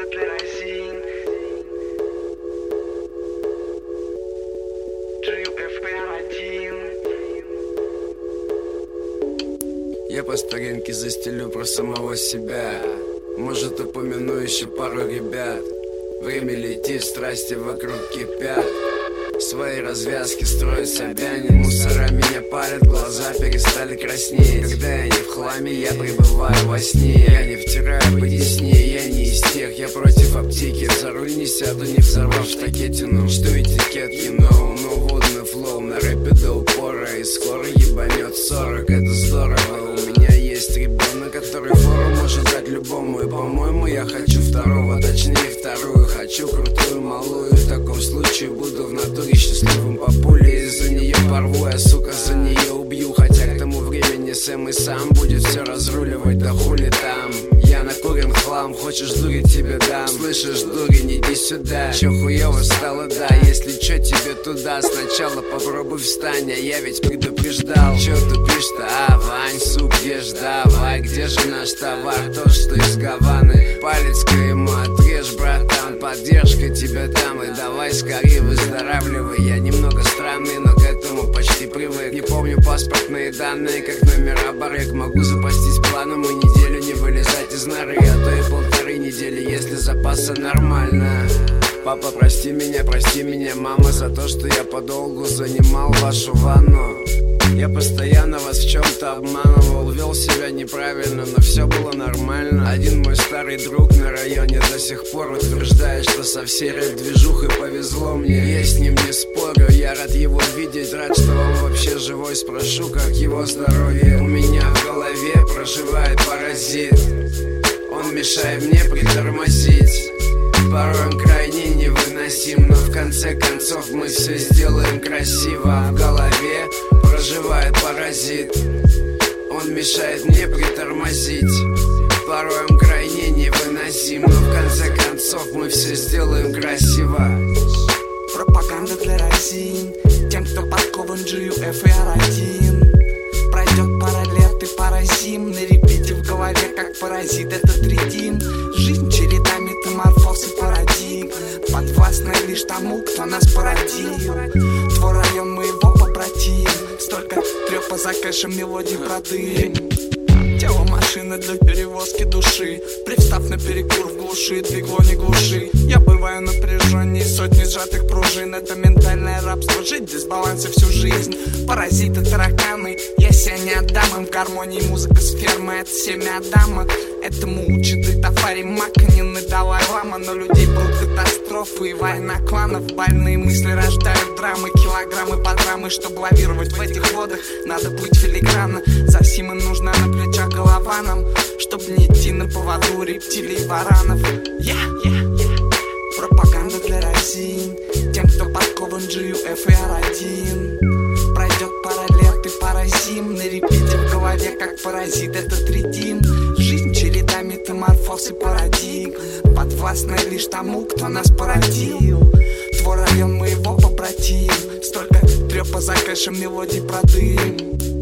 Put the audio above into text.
для России. Я по старинке застелю про самого себя. Может, упомяну еще пару ребят. Время летит, страсти вокруг кипят. Свои развязки строят Собянин. Мусора меня палят, глаза перестали краснеть. Когда я не в хламе, я пребываю во сне. Я не втираю по десне, я не из тех. Я против аптеки, за руль не сяду, не взорвав штакетину. Что этикетки, но водный флоу на рэпе до упора. И скоро ебанет 40, это здорово. У меня есть ребенок, который фору может дать любому. И по-моему я хочу второго, точнее вторую. Хочу крутую малую, в таком случае буду в натуре счастливым по пуле. Из-за нее порву, я, сука, за нее убью. Хотя к тому времени Сэм и сам будет все разруливать, да хули там. Я накурен хлам, хочешь дурить, тебе дам. Слышишь, дурень, иди сюда. Че хуёво стало, да, если чё тебе туда. Сначала попробуй встань, а я ведь предупреждал. Чё тупишь-то, Вань, сук, где ж давай? Где же наш товар, тот, что из Гаваны? Палец-ка ему отрежь, братан, поддержка тебе там. И давай скорее выздоравливай. Я немного странный, но к этому почти привык. Не помню паспортные данные, как номера барыг. Могу запастись планом и неделю не вылезать из норы, а то и полторы недели, если запаса нормально. Папа, прости меня, мама, за то, что я подолгу занимал вашу ванну. Я постоянно вас в чем-то обманывал, вел себя неправильно, но все было нормально. Один мой старый друг на районе до сих пор утверждает, что со всей рэп-движухой повезло мне. Я с ним не спорю, я рад его видеть, рад, что он вообще живой. Спрошу, как его здоровье. У меня в голове проживает паразит, он мешает мне притормозить. Порой он крайне невыносим, но в конце концов мы все сделаем красиво. В голове проживает паразит, он мешает мне притормозить. Порой он крайне невыносим, но в конце концов мы все сделаем красиво. Пропаганда для России, тем, кто подкован GUF и R1. Пройдет пара лет и пара зим, на репите в голове как паразит этот редим. Жизнь череда метаморфоз и парадигм, подвластная лишь тому, кто нас породил. Твой район моего побратим, столько трёпа за кэшем мелодий про дым. Тело машины для перевозки души, привстав на перекур в глуши, двигло не глуши. Я бываю напряженнее сотни сжатых пружин. Это ментальное рабство, жить без баланса всю жизнь. Паразиты, тараканы, я себя не отдам им. В гармонии музыка с фермы, это семя Адама. Этому учит и Тафари Маканин и Далай-Лама. Но людей будут катастрофы и война кланов. Больные мысли рождают драмы, килограммы по драмы. Чтобы лавировать в этих водах, надо быть филигранно. За всем им нужна на плечах голова нам, чтоб не идти на поводу рептилий и варанов. Пропаганда для России, тем, кто подкован GUF и R1. Пройдет пара лет и пара зим, на репите в голове как паразит этот редим. Жизнь череда метаморфоз и парадигм, подвластная лишь тому, кто нас породил. Твой район моего побратим, столько трёпа за кэшем мелодий про дым.